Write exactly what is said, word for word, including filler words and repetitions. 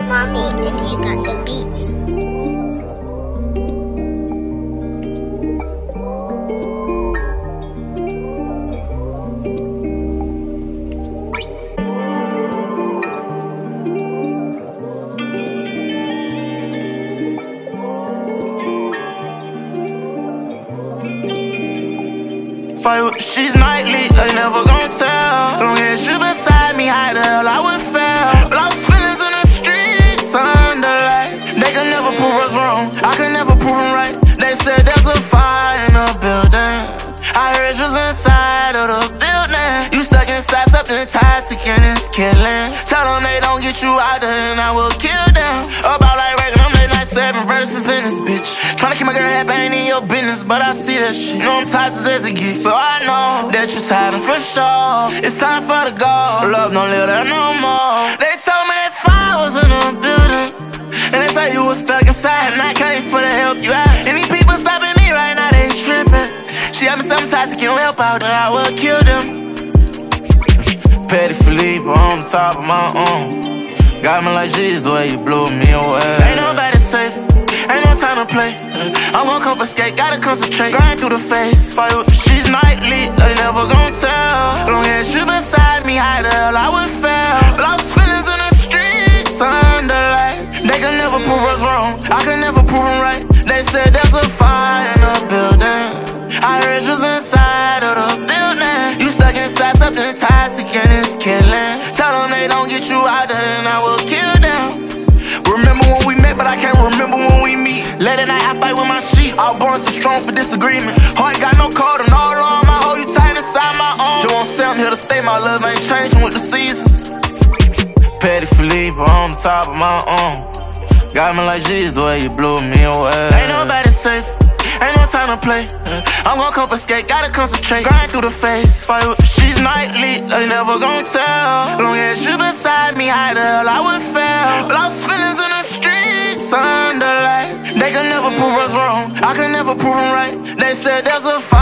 Mommy and you got the beats. Fight with, she's nightly, they never gon' tell. Long as you beside me, how the hell I would fail. Lost feelings in the streets, under light. They can never prove us wrong, I can never prove them right. They said there's a fire in the building. I heard you's inside of the building. You stuck inside something toxic and it's killing. Tell them they don't get you out there and I will kill them. About like Reagan, I'm late night seven verses in this bitch. Tryna keep my girl happy, ain't in your business, but I see that shit. You know I'm toxic as a geek, so I know that you're hiding for sure. It's time for the go. Love don't live there no more. They told me that fire was in the building, and they say you was stuck inside, and I came for to help you out. And these people stopping me right now, they tripping. She had me something toxic, you don't help out, then I will kill them. Petty Philippe on top of my own. Got me like Jesus, the way you blew me away. Ain't nobody safe, ain't no time to play. I'm gon' confiscate, gotta concentrate. Grind through the face, fight with, she's nightly, they never gon' tell. Long as you beside me, how the hell I would fail. Lost feelings in the streets, under light. They can never prove us wrong, I can never prove them right. They said there's a fire in the building. I heard you's inside of the building. You stuck inside something toxic and it's killing. Tell them they don't get you out there and I will kill them. Remember when we met, but I can't remember when we meet. Late at night, I fight with my sheets. All born so strong for disagreement. Heart ain't got no code and all on my hold you tight inside my arms. You won't say I'm here to stay, my love ain't changing with the seasons. Petty Philippe on the top of my arm. Got me like Jesus, the way you blew me away. Ain't nobody safe, ain't no time to play. I'm gon' confiscate, gotta concentrate. Grind through the face, fight with, she's nightly, they never gon' tell. Long as you beside me, how the hell I would fail. Lost feelings in the streets, under light. They can never prove us wrong, I can never prove them right. They said there's a fire